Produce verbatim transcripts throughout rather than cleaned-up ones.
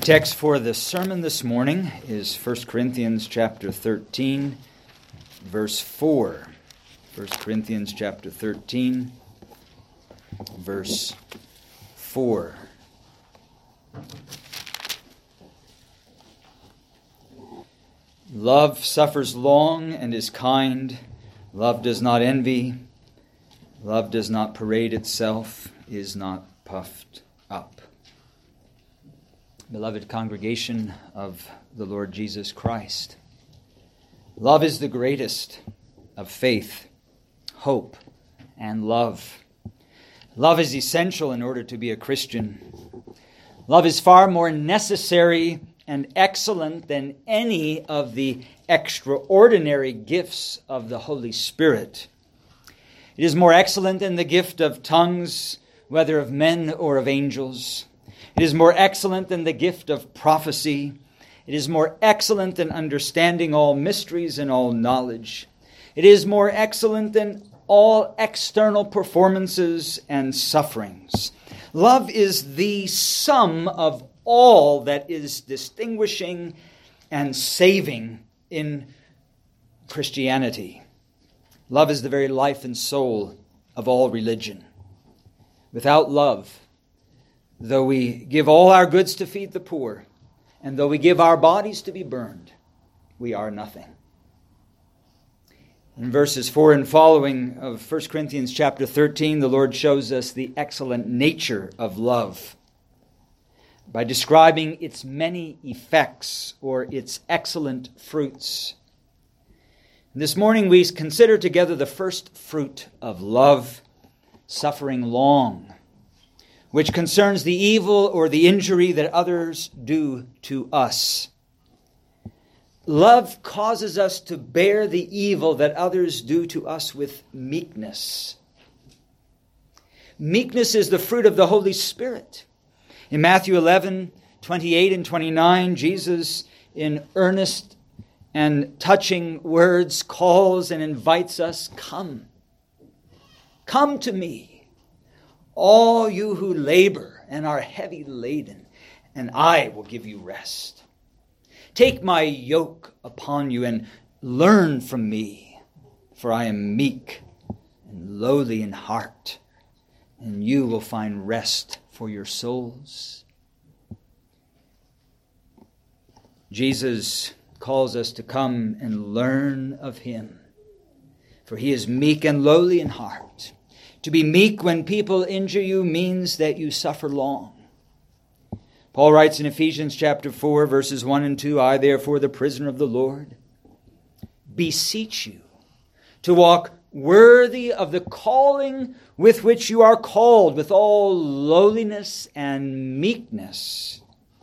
Text for the sermon this morning is First Corinthians chapter thirteen, verse four. First Corinthians chapter thirteen, verse four. Love suffers long and is kind. Love does not envy. Love does not parade itself, is not puffed up. Beloved congregation of the Lord Jesus Christ, love is the greatest of faith, hope, and love. Love is essential in order to be a Christian. Love is far more necessary and excellent than any of the extraordinary gifts of the Holy Spirit. It is more excellent than the gift of tongues, whether of men or of angels. It is more excellent than the gift of prophecy. It is more excellent than understanding all mysteries and all knowledge. It is more excellent than all external performances and sufferings. Love is the sum of all that is distinguishing and saving in Christianity. Love is the very life and soul of all religion. Without love, though we give all our goods to feed the poor, and though we give our bodies to be burned, we are nothing. In verses four and following of First Corinthians chapter thirteen, the Lord shows us the excellent nature of love by describing its many effects or its excellent fruits. This morning we consider together the first fruit of love, suffering long, which concerns the evil or the injury that others do to us. Love causes us to bear the evil that others do to us with meekness. Meekness is the fruit of the Holy Spirit. In Matthew eleven, twenty-eight and twenty-nine, Jesus, in earnest and touching words, calls and invites us, Come, come to me, all you who labor and are heavy laden, and I will give you rest. Take my yoke upon you and learn from me, for I am meek and lowly in heart, and you will find rest for your souls. Jesus calls us to come and learn of him, for he is meek and lowly in heart. To be meek when people injure you means that you suffer long. Paul writes in Ephesians chapter four, verses one and two, I therefore, the prisoner of the Lord, beseech you to walk worthy of the calling with which you are called, with all lowliness and meekness,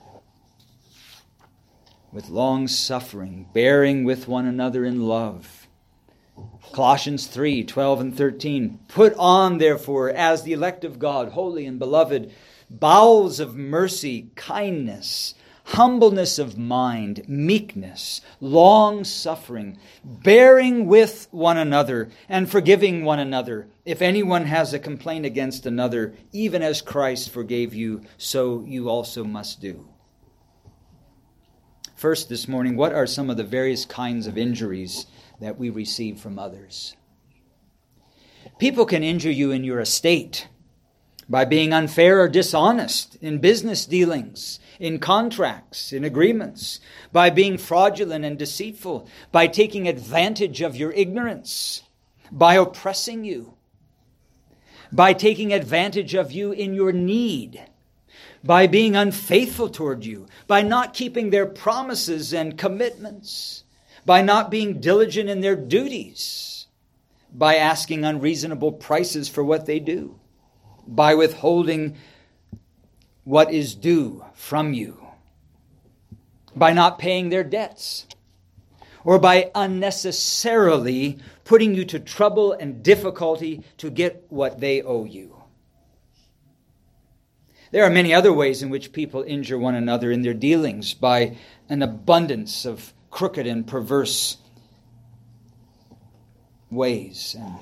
with long suffering, bearing with one another in love. Colossians three, twelve and thirteen. Put on, therefore, as the elect of God, holy and beloved, bowels of mercy, kindness, humbleness of mind, meekness, long suffering, bearing with one another and forgiving one another. If anyone has a complaint against another, even as Christ forgave you, so you also must do. First this morning, what are some of the various kinds of injuries that we receive from others? People can injure you in your estate by being unfair or dishonest in business dealings, in contracts, in agreements, by being fraudulent and deceitful, by taking advantage of your ignorance, by oppressing you, by taking advantage of you in your need, by being unfaithful toward you, by not keeping their promises and commitments, by not being diligent in their duties, by asking unreasonable prices for what they do, by withholding what is due from you, by not paying their debts, or by unnecessarily putting you to trouble and difficulty to get what they owe you. There are many other ways in which people injure one another in their dealings, by an abundance of crooked and perverse ways and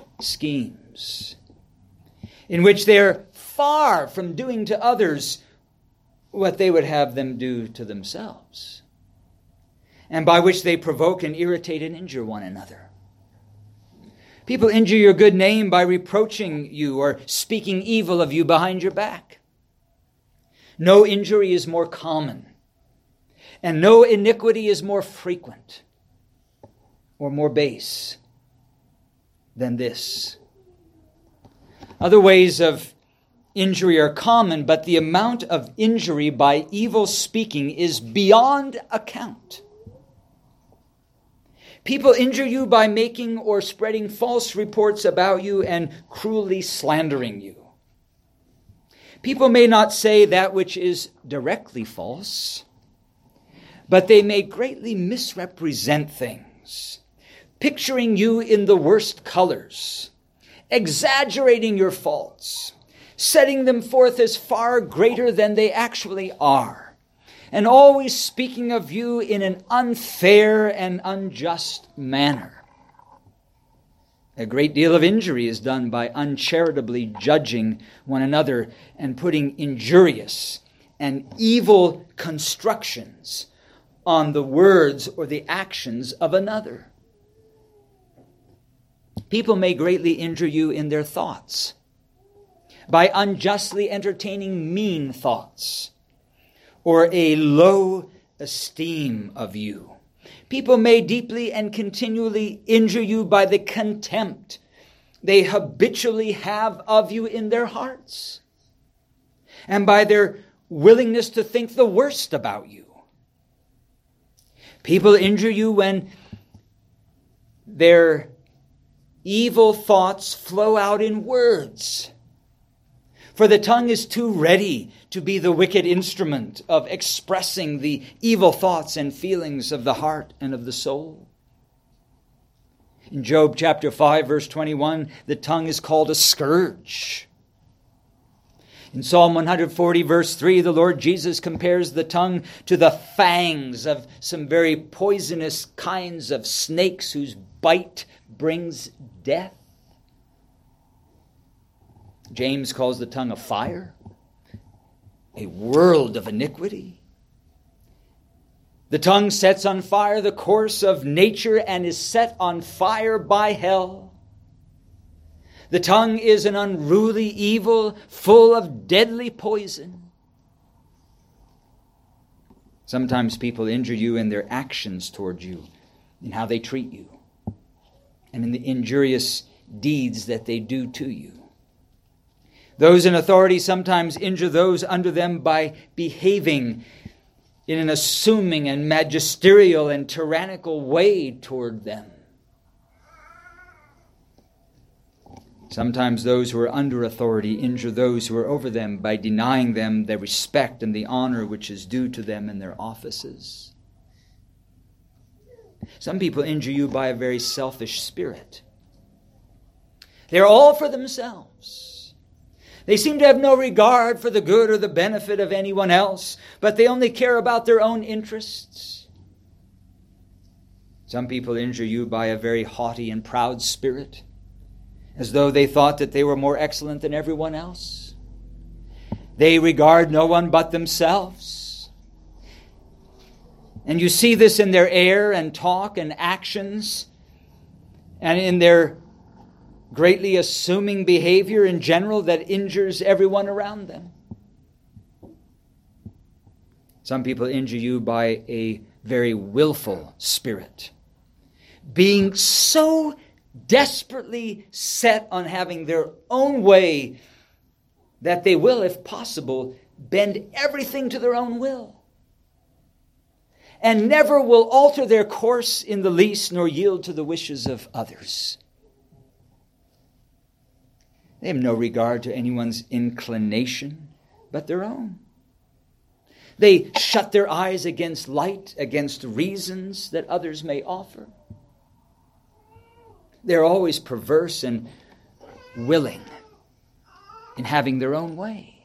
schemes, in which they are far from doing to others what they would have them do to themselves, and by which they provoke and irritate and injure one another. People injure your good name by reproaching you or speaking evil of you behind your back. No injury is more common, and no iniquity is more frequent or more base than this. Other ways of injury are common, but the amount of injury by evil speaking is beyond account. People injure you by making or spreading false reports about you and cruelly slandering you. People may not say that which is directly false, but they may greatly misrepresent things, picturing you in the worst colors, exaggerating your faults, setting them forth as far greater than they actually are, and always speaking of you in an unfair and unjust manner. A great deal of injury is done by uncharitably judging one another and putting injurious and evil constructions on the words or the actions of another. People may greatly injure you in their thoughts by unjustly entertaining mean thoughts or a low esteem of you. People may deeply and continually injure you by the contempt they habitually have of you in their hearts, and by their willingness to think the worst about you. People injure you when their evil thoughts flow out in words. For the tongue is too ready to be the wicked instrument of expressing the evil thoughts and feelings of the heart and of the soul. In Job chapter five, verse twenty-one, the tongue is called a scourge. In Psalm one forty, verse three, the Lord Jesus compares the tongue to the fangs of some very poisonous kinds of snakes whose bite brings death. James calls the tongue a fire, a world of iniquity. The tongue sets on fire the course of nature and is set on fire by hell. The tongue is an unruly evil full of deadly poison. Sometimes people injure you in their actions toward you, in how they treat you, and in the injurious deeds that they do to you. Those in authority sometimes injure those under them by behaving in an assuming and magisterial and tyrannical way toward them. Sometimes those who are under authority injure those who are over them by denying them the respect and the honor which is due to them in their offices. Some people injure you by a very selfish spirit. They're all for themselves. They seem to have no regard for the good or the benefit of anyone else, but they only care about their own interests. Some people injure you by a very haughty and proud spirit, as though they thought that they were more excellent than everyone else. They regard no one but themselves. And you see this in their air and talk and actions, and in their greatly assuming behavior in general that injures everyone around them. Some people injure you by a very willful spirit, being so desperately set on having their own way that they will, if possible, bend everything to their own will, and never will alter their course in the least nor yield to the wishes of others. They have no regard to anyone's inclination but their own. They shut their eyes against light, against reasons that others may offer. They're always perverse and willing in having their own way.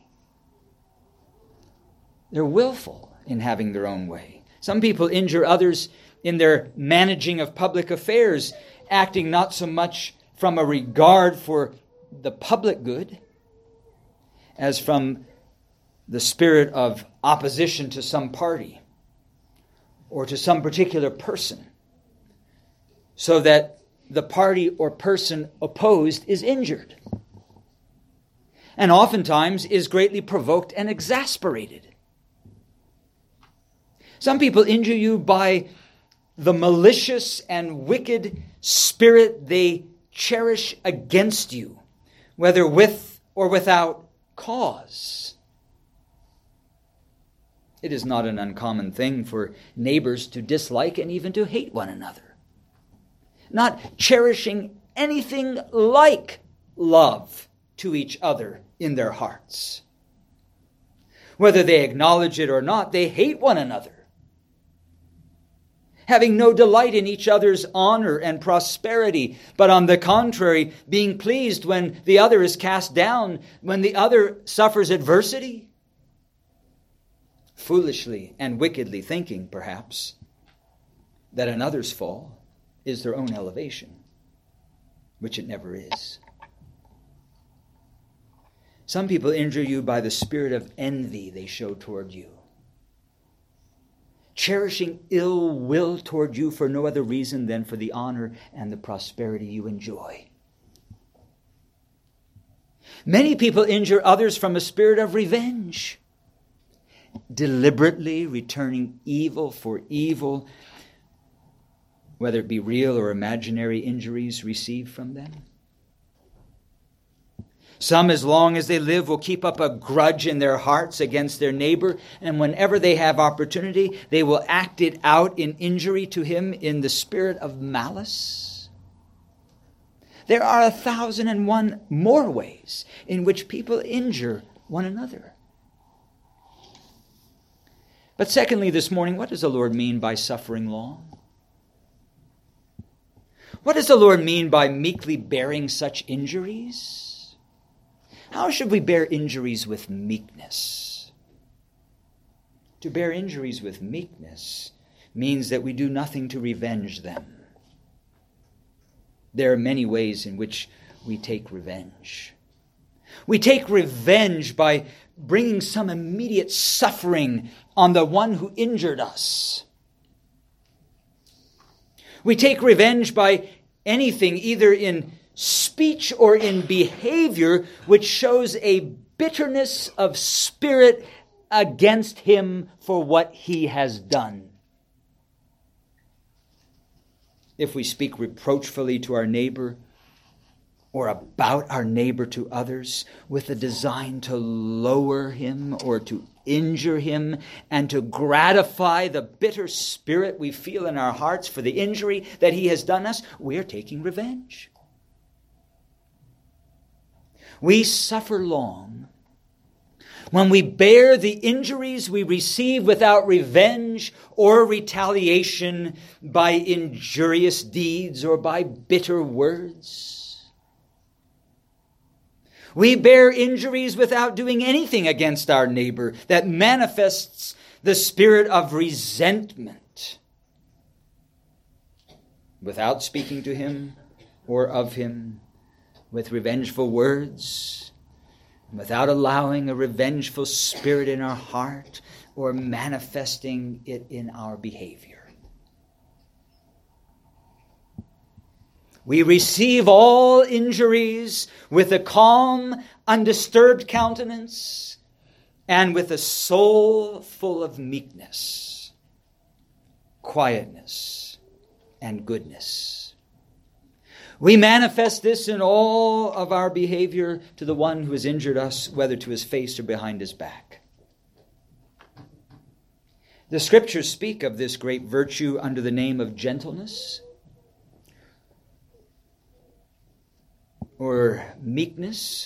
They're willful in having their own way. Some people injure others in their managing of public affairs, acting not so much from a regard for the public good as from the spirit of opposition to some party or to some particular person, so that the party or person opposed is injured, and oftentimes is greatly provoked and exasperated. Some people injure you by the malicious and wicked spirit they cherish against you, whether with or without cause. It is not an uncommon thing for neighbors to dislike and even to hate one another, not cherishing anything like love to each other in their hearts. Whether they acknowledge it or not, they hate one another, having no delight in each other's honor and prosperity, but on the contrary, being pleased when the other is cast down, when the other suffers adversity. Foolishly and wickedly thinking, perhaps, that another's fall is their own elevation, which it never is. Some people injure you by the spirit of envy they show toward you, cherishing ill will toward you for no other reason than for the honor and the prosperity you enjoy. Many people injure others from a spirit of revenge, deliberately returning evil for evil, whether it be real or imaginary injuries received from them. Some, as long as they live, will keep up a grudge in their hearts against their neighbor, and whenever they have opportunity, they will act it out in injury to him in the spirit of malice. There are a thousand and one more ways in which people injure one another. But secondly, this morning, what does the Lord mean by suffering long? What does the Lord mean by meekly bearing such injuries? How should we bear injuries with meekness? To bear injuries with meekness means that we do nothing to revenge them. There are many ways in which we take revenge. We take revenge by bringing some immediate suffering on the one who injured us. We take revenge by anything, either in speech or in behavior, which shows a bitterness of spirit against him for what he has done. If we speak reproachfully to our neighbor or about our neighbor to others with a design to lower him or to injure him and to gratify the bitter spirit we feel in our hearts for the injury that he has done us, we are taking revenge. We suffer long when we bear the injuries we receive without revenge or retaliation by injurious deeds or by bitter words. We bear injuries without doing anything against our neighbor that manifests the spirit of resentment, without speaking to him or of him with revengeful words, without allowing a revengeful spirit in our heart or manifesting it in our behavior. We receive all injuries with a calm, undisturbed countenance and with a soul full of meekness, quietness, and goodness. We manifest this in all of our behavior to the one who has injured us, whether to his face or behind his back. The Scriptures speak of this great virtue under the name of gentleness or meekness.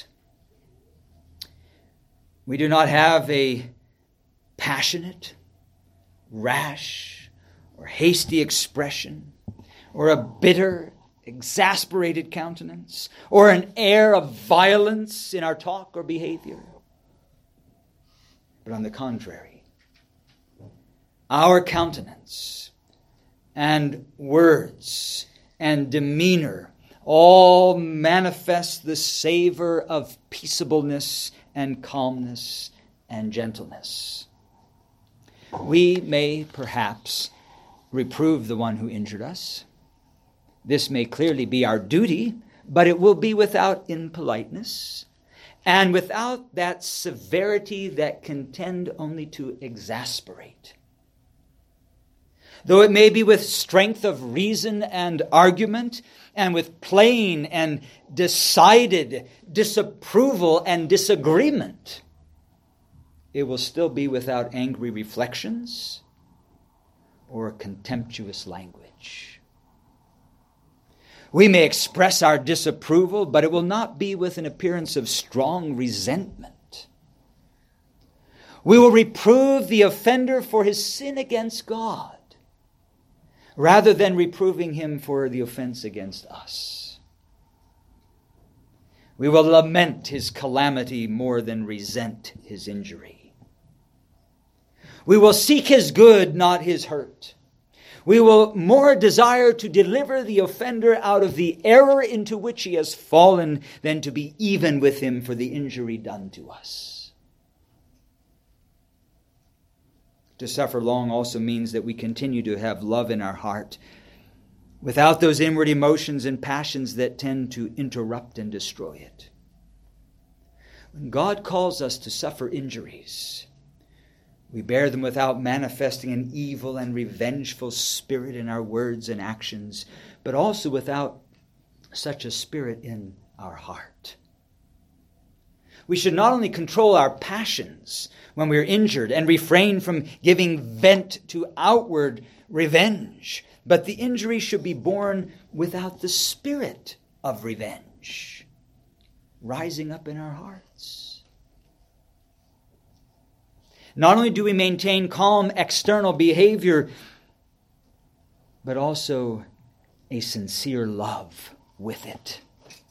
We do not have a passionate, rash, or hasty expression, or a bitter, exasperated countenance, or an air of violence in our talk or behavior. But on the contrary, our countenance and words and demeanor all manifest the savor of peaceableness and calmness and gentleness. We may perhaps reprove the one who injured us. This may clearly be our duty, but it will be without impoliteness and without that severity that can tend only to exasperate. Though it may be with strength of reason and argument, and with plain and decided disapproval and disagreement, it will still be without angry reflections or contemptuous language. We may express our disapproval, but it will not be with an appearance of strong resentment. We will reprove the offender for his sin against God, rather than reproving him for the offense against us. We will lament his calamity more than resent his injury. We will seek his good, not his hurt. We will more desire to deliver the offender out of the error into which he has fallen than to be even with him for the injury done to us. To suffer long also means that we continue to have love in our heart without those inward emotions and passions that tend to interrupt and destroy it. When God calls us to suffer injuries, we bear them without manifesting an evil and revengeful spirit in our words and actions, but also without such a spirit in our heart. We should not only control our passions when we are injured and refrain from giving vent to outward revenge, but the injury should be borne without the spirit of revenge rising up in our hearts. Not only do we maintain calm external behavior, but also a sincere love with it.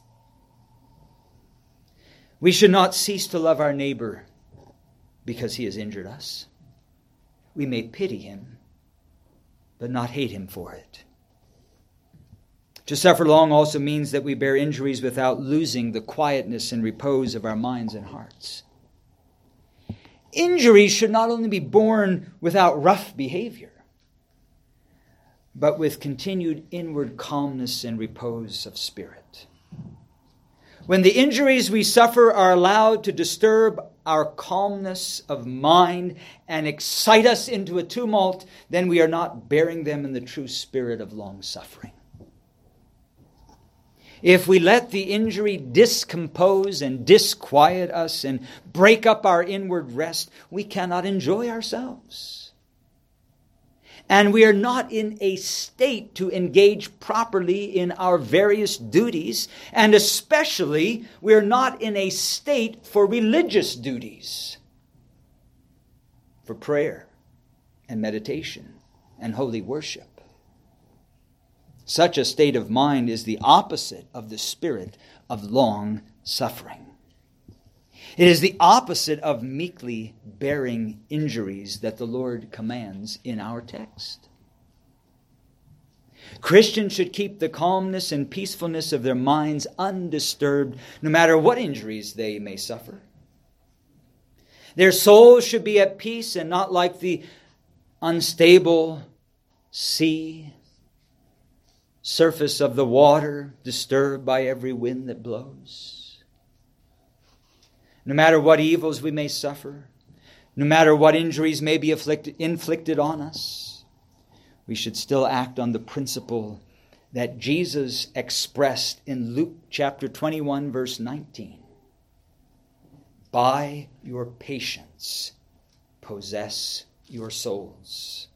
We should not cease to love our neighbor because he has injured us. We may pity him, but not hate him for it. To suffer long also means that we bear injuries without losing the quietness and repose of our minds and hearts. Injuries should not only be borne without rough behavior, but with continued inward calmness and repose of spirit. When the injuries we suffer are allowed to disturb our calmness of mind and excite us into a tumult, then we are not bearing them in the true spirit of long-suffering. If we let the injury discompose and disquiet us and break up our inward rest, we cannot enjoy ourselves. And we are not in a state to engage properly in our various duties, and especially we are not in a state for religious duties, for prayer and meditation and holy worship. Such a state of mind is the opposite of the spirit of long suffering. It is the opposite of meekly bearing injuries that the Lord commands in our text. Christians should keep the calmness and peacefulness of their minds undisturbed, no matter what injuries they may suffer. Their souls should be at peace and not like the unstable sea, surface of the water, disturbed by every wind that blows. No matter what evils we may suffer, no matter what injuries may be afflicted, inflicted on us, we should still act on the principle that Jesus expressed in Luke chapter twenty-one, verse nineteen. By your patience, possess your souls.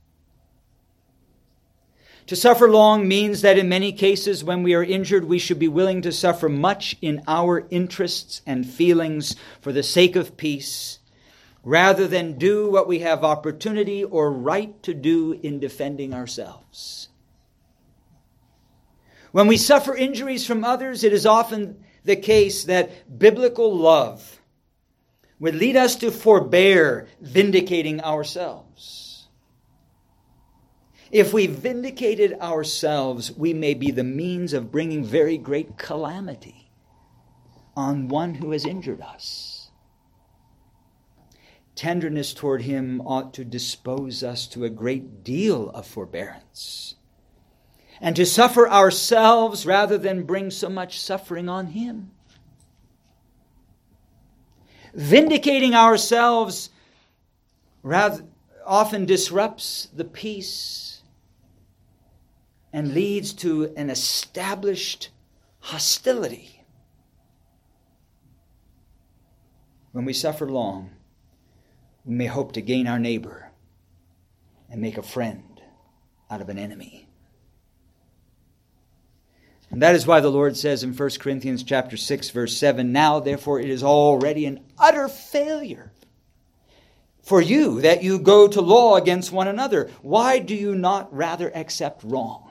To suffer long means that in many cases when we are injured, we should be willing to suffer much in our interests and feelings for the sake of peace, rather than do what we have opportunity or right to do in defending ourselves. When we suffer injuries from others, it is often the case that biblical love would lead us to forbear vindicating ourselves. If we vindicated ourselves, we may be the means of bringing very great calamity on one who has injured us. tenderness toward him ought to dispose us to a great deal of forbearance, and to suffer ourselves rather than bring so much suffering on him. Vindicating ourselves rather often disrupts the peace and leads to an established hostility. When we suffer long, we may hope to gain our neighbor and make a friend out of an enemy. And that is why the Lord says in First Corinthians chapter six, verse seven, "Now, therefore, it is already an utter failure for you that you go to law against one another. Why do you not rather accept wrong?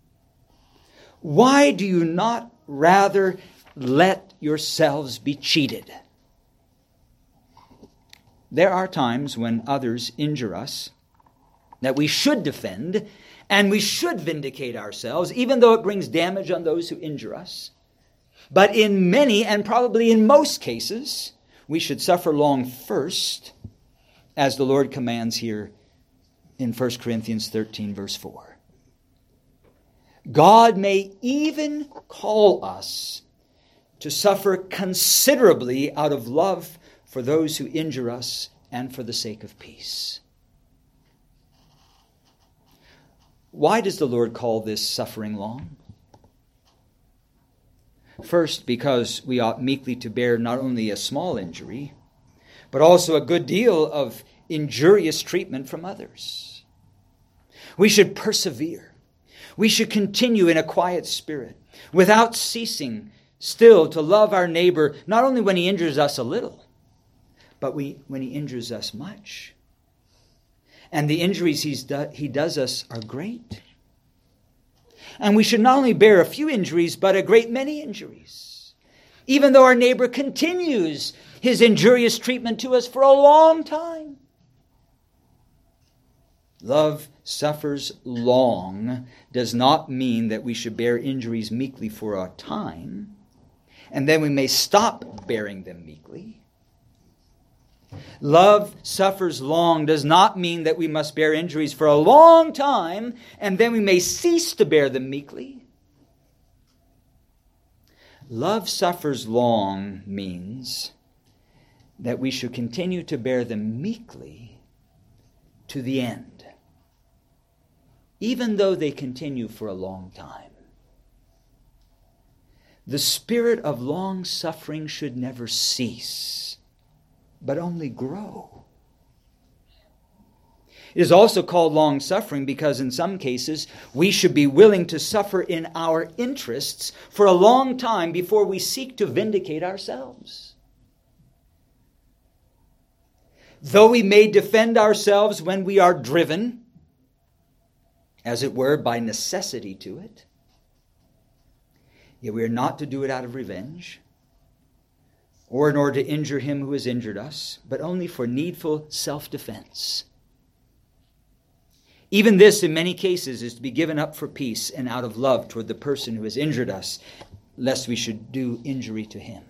Why do you not rather let yourselves be cheated?" There are times when others injure us that we should defend, and we should vindicate ourselves, even though it brings damage on those who injure us. But in many, and probably in most cases, we should suffer long first, as the Lord commands here in First Corinthians thirteen, verse four. God may even call us to suffer considerably out of love for those who injure us and for the sake of peace. Why does the Lord call this suffering long? First, because we ought meekly to bear not only a small injury, but also a good deal of injurious treatment from others. We should persevere. We should continue in a quiet spirit, without ceasing still to love our neighbor, not only when he injures us a little, but we, when he injures us much. And the injuries he's do, he does us are great. And we should not only bear a few injuries, but a great many injuries, even though our neighbor continues his injurious treatment to us for a long time. Love suffers long does not mean that we should bear injuries meekly for a time, and then we may stop bearing them meekly. Love suffers long does not mean that we must bear injuries for a long time, and then we may cease to bear them meekly. Love suffers long means that we should continue to bear them meekly to the end, even though they continue for a long time. The spirit of long suffering should never cease, but only grow. It is also called long suffering because in some cases we should be willing to suffer in our interests for a long time before we seek to vindicate ourselves. Though we may defend ourselves when we are driven, as it were, by necessity to it, yet we are not to do it out of revenge, or in order to injure him who has injured us, but only for needful self-defense. Even this, in many cases, is to be given up for peace and out of love toward the person who has injured us, lest we should do injury to him.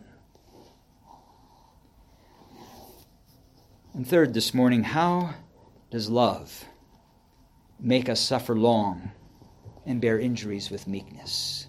And third, this morning, how does love make us suffer long and bear injuries with meekness?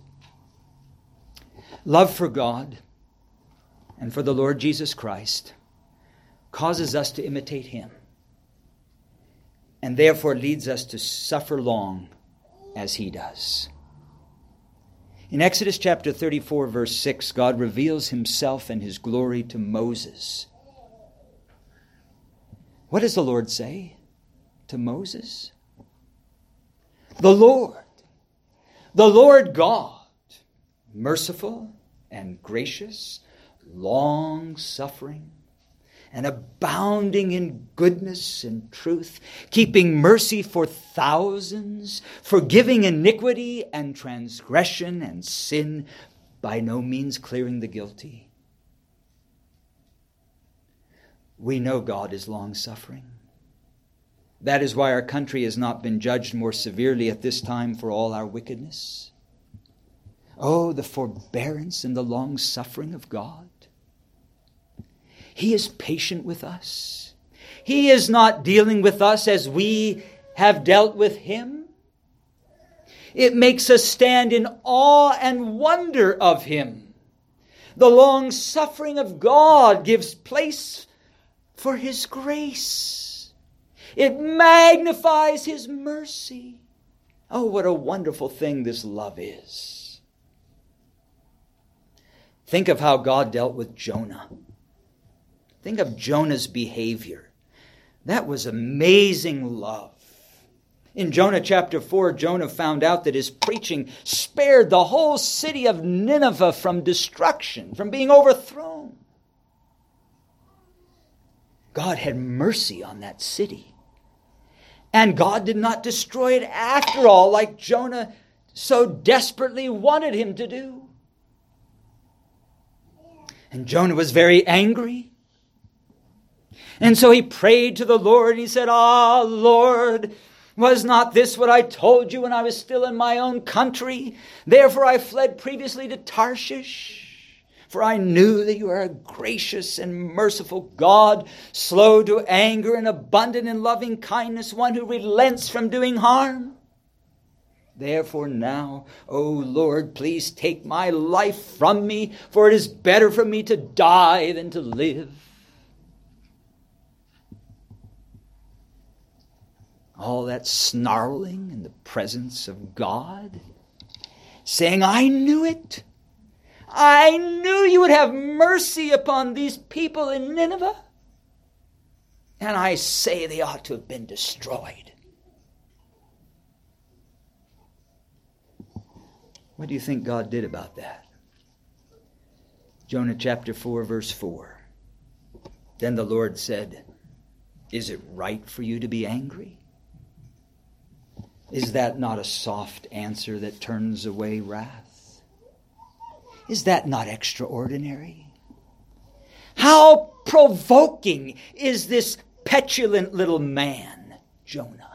Love for God and for the Lord Jesus Christ causes us to imitate him, and therefore leads us to suffer long as he does. In Exodus chapter thirty-four, verse six, God reveals himself and his glory to Moses. What does the Lord say to Moses? The Lord, the Lord God, merciful and gracious, long-suffering, and abounding in goodness and truth, keeping mercy for thousands, forgiving iniquity and transgression and sin, by no means clearing the guilty. We know God is long-suffering. That is why our country has not been judged more severely at this time for all our wickedness. Oh, the forbearance and the long-suffering of God. He is patient with us. He He is not dealing with us as we have dealt with him. It makes us stand in awe and wonder of him. The long suffering of God gives place for his grace. It magnifies his mercy. Oh, what a wonderful thing this love is. Think of how God dealt with Jonah. Think of Jonah's behavior. That was amazing love. In Jonah chapter four, Jonah found out that his preaching spared the whole city of Nineveh from destruction, from being overthrown. God had mercy on that city. And God did not destroy it after all, like Jonah so desperately wanted him to do. And Jonah was very angry. And so he prayed to the Lord. He said, "Ah, Lord, was not this what I told you when I was still in my own country? Therefore I fled previously to Tarshish. For I knew that you are a gracious and merciful God, slow to anger and abundant in loving kindness, one who relents from doing harm. Therefore now, O Lord, please take my life from me, for it is better for me to die than to live." All that snarling in the presence of God, saying, "I knew it. I knew you would have mercy upon these people in Nineveh. And I say they ought to have been destroyed." What do you think God did about that? Jonah chapter four, verse four. Then the Lord said, "Is it right for you to be angry? Is that not a soft answer that turns away wrath? Is that not extraordinary? How provoking is this petulant little man, Jonah?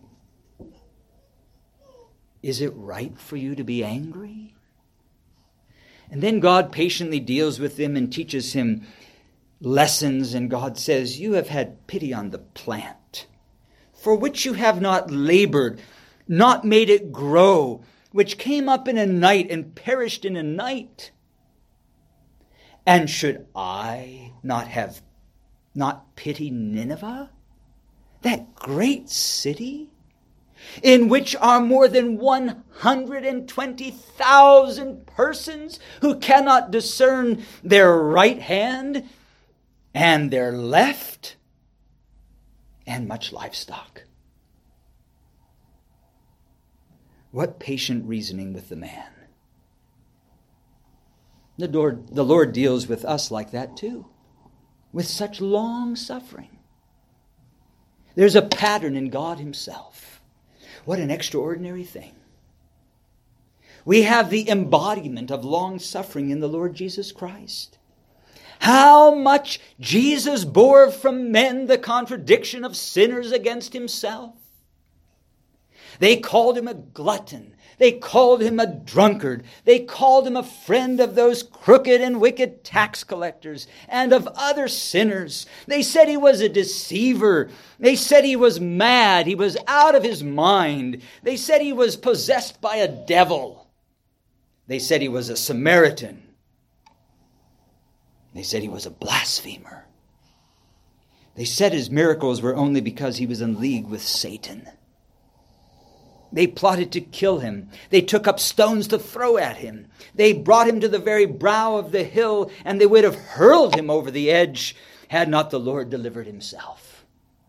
Is it right for you to be angry?" And then God patiently deals with him and teaches him lessons. And God says, "You have had pity on the plant, for which you have not labored, not made it grow, which came up in a night and perished in a night. And should I not have not pity Nineveh, that great city, in which are more than one hundred twenty thousand persons who cannot discern their right hand and their left, and much livestock?" What patient reasoning with the man. The Lord, the Lord deals with us like that too, with such long suffering. There's a pattern in God himself. What an extraordinary thing. We have the embodiment of long suffering in the Lord Jesus Christ. How much Jesus bore from men the contradiction of sinners against himself. They called him a glutton. They called him a drunkard. They called him a friend of those crooked and wicked tax collectors and of other sinners. They said he was a deceiver. They said he was mad. He was out of his mind. They said he was possessed by a devil. They said he was a Samaritan. They said he was a blasphemer. They said his miracles were only because he was in league with Satan. They plotted to kill him. They took up stones to throw at him. They brought him to the very brow of the hill, and they would have hurled him over the edge had not the Lord delivered himself.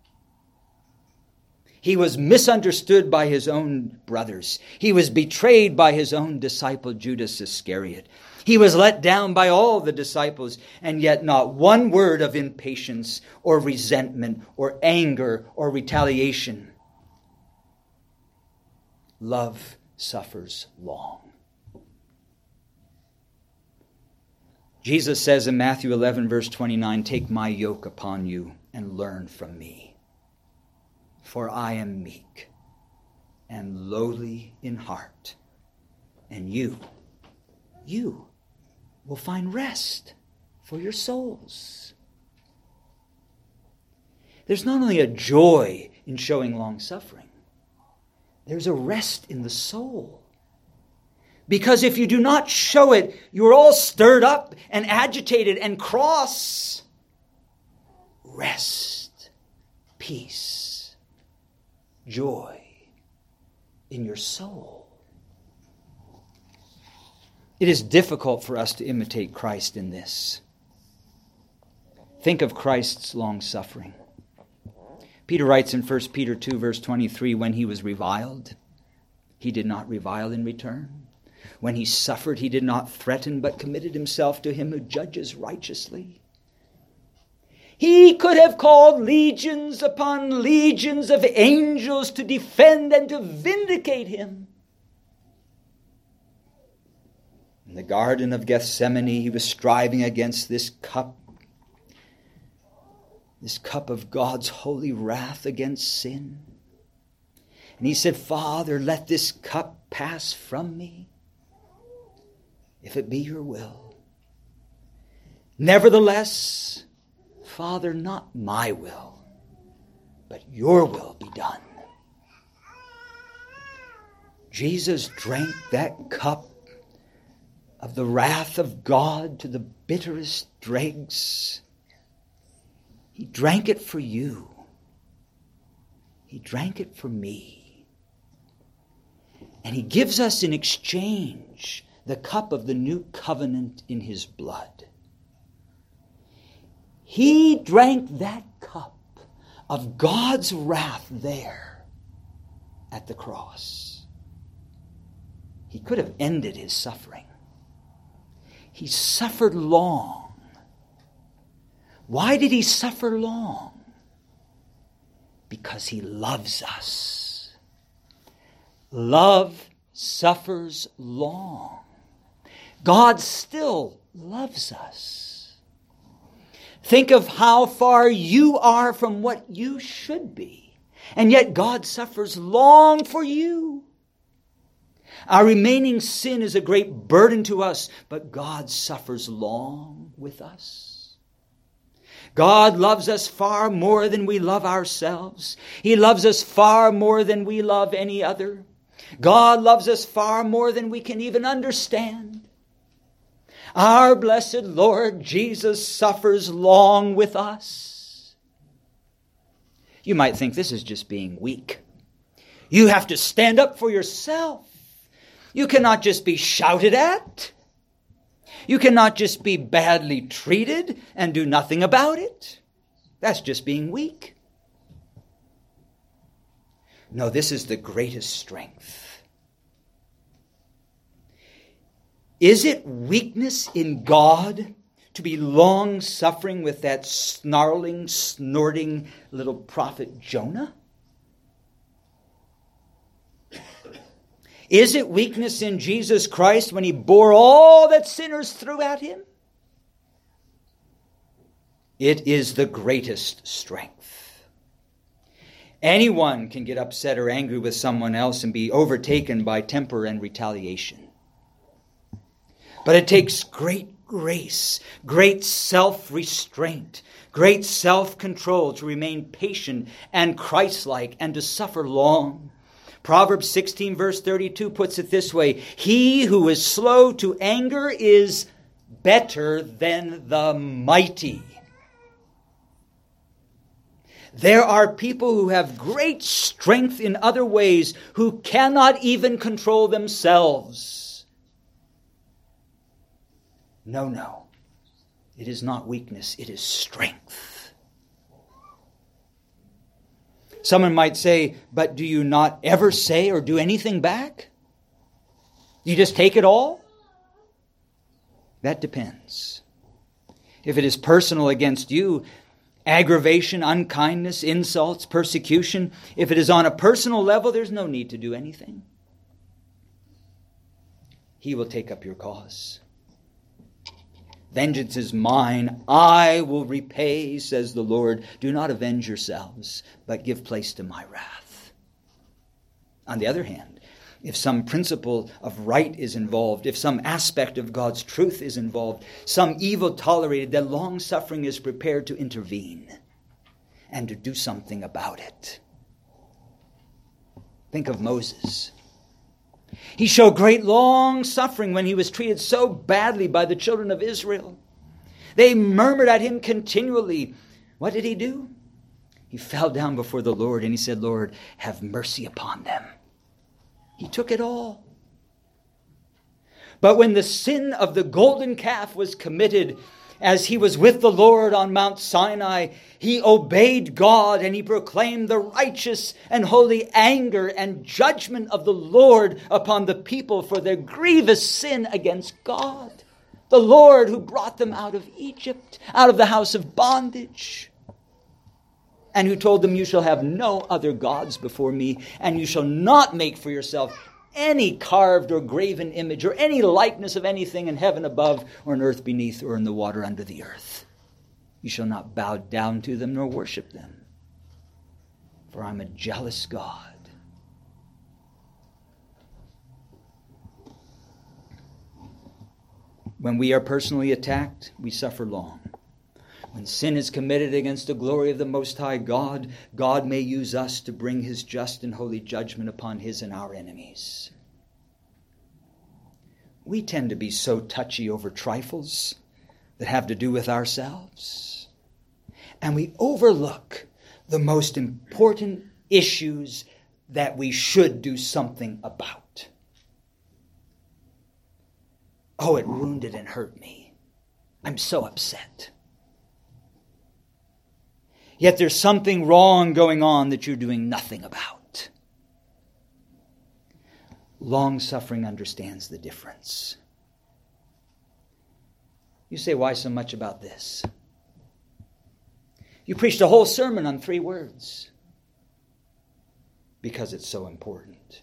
He was misunderstood by his own brothers. He was betrayed by his own disciple, Judas Iscariot. He was let down by all the disciples, and yet not one word of impatience or resentment or anger or retaliation. Love suffers long. Jesus says in Matthew eleven, verse twenty-nine, "Take my yoke upon you and learn from me. For I am meek and lowly in heart, and you, you will find rest for your souls." There's not only a joy in showing long-suffering, there's a rest in the soul. Because if you do not show it, you're all stirred up and agitated and cross. Rest, peace, joy in your soul. It is difficult for us to imitate Christ in this. Think of Christ's long-suffering. Peter writes in First Peter two, verse twenty-three, when he was reviled, he did not revile in return. When he suffered, he did not threaten, but committed himself to him who judges righteously. He could have called legions upon legions of angels to defend and to vindicate him. In the Garden of Gethsemane, he was striving against this cup, this cup of God's holy wrath against sin. And he said, Father, let this cup pass from me, if it be your will. Nevertheless, Father, not my will, but your will be done. Jesus drank that cup of the wrath of God to the bitterest dregs. He drank it for you. He drank it for me. And he gives us in exchange the cup of the new covenant in his blood. He drank that cup of God's wrath there at the cross. He could have ended his suffering. He suffered long. Why did he suffer long? Because he loves us. Love suffers long. God still loves us. Think of how far you are from what you should be, and yet God suffers long for you. Our remaining sin is a great burden to us, but God suffers long with us. God loves us far more than we love ourselves. He loves us far more than we love any other. God loves us far more than we can even understand. Our blessed Lord Jesus suffers long with us. You might think this is just being weak. You have to stand up for yourself. You cannot just be shouted at. You cannot just be badly treated and do nothing about it. That's just being weak. No, this is the greatest strength. Is it weakness in God to be long-suffering with that snarling, snorting little prophet Jonah? Is it weakness in Jesus Christ when he bore all that sinners threw at him? It is the greatest strength. Anyone can get upset or angry with someone else and be overtaken by temper and retaliation. But it takes great grace, great self-restraint, great self-control to remain patient and Christ-like and to suffer long. Proverbs sixteen verse thirty-two puts it this way, he who is slow to anger is better than the mighty. There are people who have great strength in other ways who cannot even control themselves. No, no. It is not weakness, it is strength. Someone might say, but do you not ever say or do anything back? You just take it all? That depends. If it is personal against you, aggravation, unkindness, insults, persecution, if it is on a personal level, there's no need to do anything. He will take up your cause. Vengeance is mine, I will repay, says the Lord. Do not avenge yourselves, but give place to my wrath. On the other hand, if some principle of right is involved, if some aspect of God's truth is involved, some evil tolerated, then long-suffering is prepared to intervene and to do something about it. Think of Moses. He showed great long suffering when he was treated so badly by the children of Israel. They murmured at him continually. What did he do? He fell down before the Lord and he said, Lord, have mercy upon them. He took it all. But when the sin of the golden calf was committed, as he was with the Lord on Mount Sinai, he obeyed God and he proclaimed the righteous and holy anger and judgment of the Lord upon the people for their grievous sin against God. The Lord who brought them out of Egypt, out of the house of bondage, and who told them, you shall have no other gods before me, and you shall not make for yourself any carved or graven image or any likeness of anything in heaven above or in earth beneath or in the water under the earth. You shall not bow down to them nor worship them, for I'm a jealous God. When we are personally attacked, we suffer long. When sin is committed against the glory of the Most High God, God may use us to bring his just and holy judgment upon his and our enemies. We tend to be so touchy over trifles that have to do with ourselves. And we overlook the most important issues that we should do something about. Oh, it wounded and hurt me. I'm so upset. Yet there's something wrong going on that you're doing nothing about. Long-suffering understands the difference. You say, why so much about this? You preached a whole sermon on three words. Because it's so important.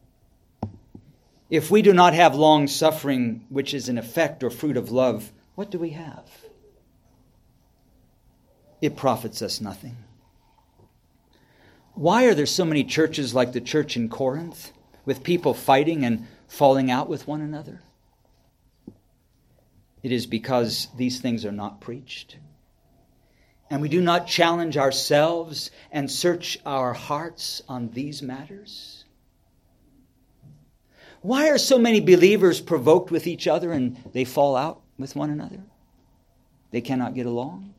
If we do not have long-suffering, which is an effect or fruit of love, what do we have? It profits us nothing. Why are there so many churches like the church in Corinth, with people fighting and falling out with one another? It is because these things are not preached. And we do not challenge ourselves and search our hearts on these matters. Why are so many believers provoked with each other and they fall out with one another? They cannot get along.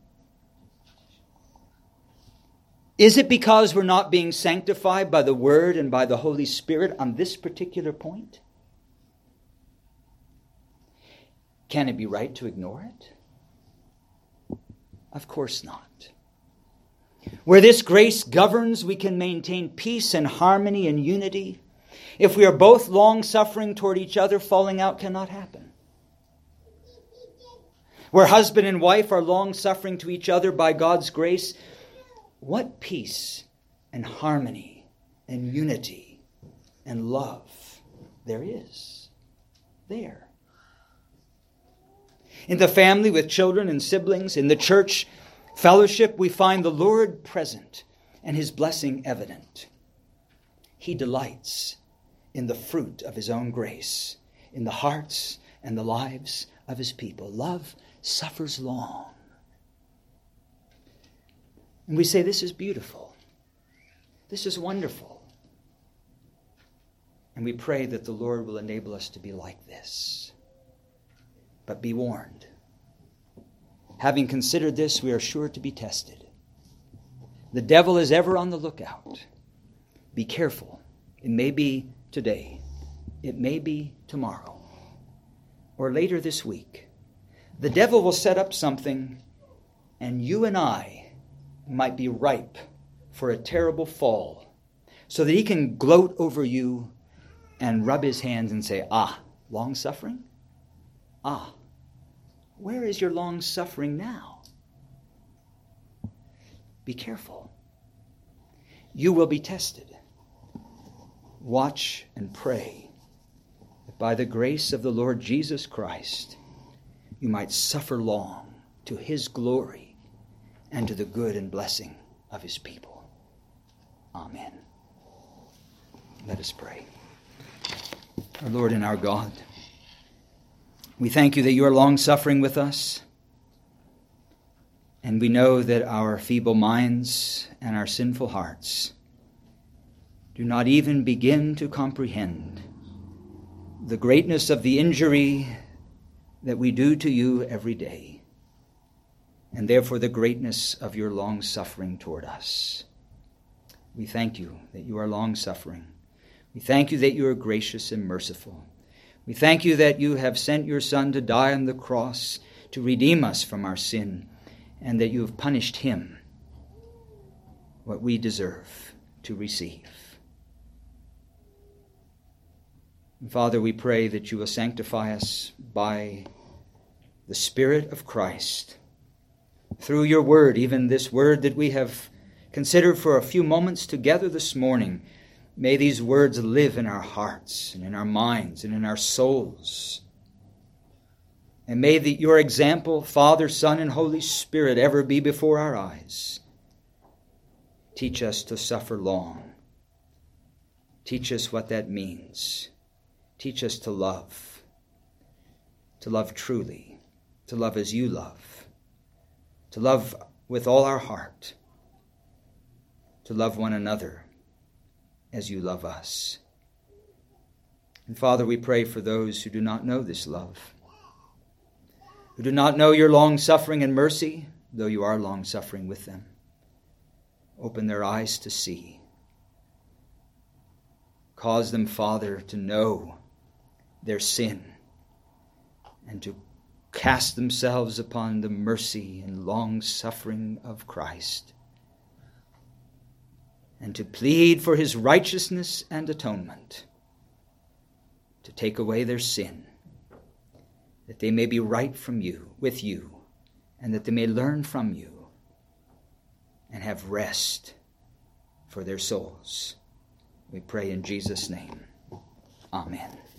Is it because we're not being sanctified by the Word and by the Holy Spirit on this particular point? Can it be right to ignore it? Of course not. Where this grace governs, we can maintain peace and harmony and unity. If we are both long-suffering toward each other, falling out cannot happen. Where husband and wife are long-suffering to each other by God's grace, what peace and harmony and unity and love there is there. In the family with children and siblings, in the church fellowship, we find the Lord present and his blessing evident. He delights in the fruit of his own grace, in the hearts and the lives of his people. Love suffers long. And we say, this is beautiful. This is wonderful. And we pray that the Lord will enable us to be like this. But be warned. Having considered this, we are sure to be tested. The devil is ever on the lookout. Be careful. It may be today. It may be tomorrow. Or later this week. The devil will set up something, and you and I might be ripe for a terrible fall, so that he can gloat over you and rub his hands and say, ah, long-suffering? Ah, where is your long-suffering now? Be careful. You will be tested. Watch and pray that by the grace of the Lord Jesus Christ, you might suffer long to his glory and to the good and blessing of his people. Amen. Let us pray. Our Lord and our God, we thank you that you are long-suffering with us. And we know that our feeble minds and our sinful hearts do not even begin to comprehend the greatness of the injury that we do to you every day, and therefore the greatness of your long-suffering toward us. We thank you that you are long-suffering. We thank you that you are gracious and merciful. We thank you that you have sent your Son to die on the cross to redeem us from our sin, and that you have punished him what we deserve to receive. And Father, we pray that you will sanctify us by the Spirit of Christ through your word, even this word that we have considered for a few moments together this morning. May these words live in our hearts and in our minds and in our souls. And may the, your example, Father, Son, and Holy Spirit, ever be before our eyes. Teach us to suffer long. Teach us what that means. Teach us to love, to love truly, to love as you love, to love with all our heart, to love one another as you love us. And Father, we pray for those who do not know this love, who do not know your long-suffering and mercy, though you are long-suffering with them. Open their eyes to see. Cause them, Father, to know their sin and to cast themselves upon the mercy and long-suffering of Christ, and to plead for his righteousness and atonement, to take away their sin, that they may be right from you, with you, and that they may learn from you and have rest for their souls. We pray in Jesus' name. Amen.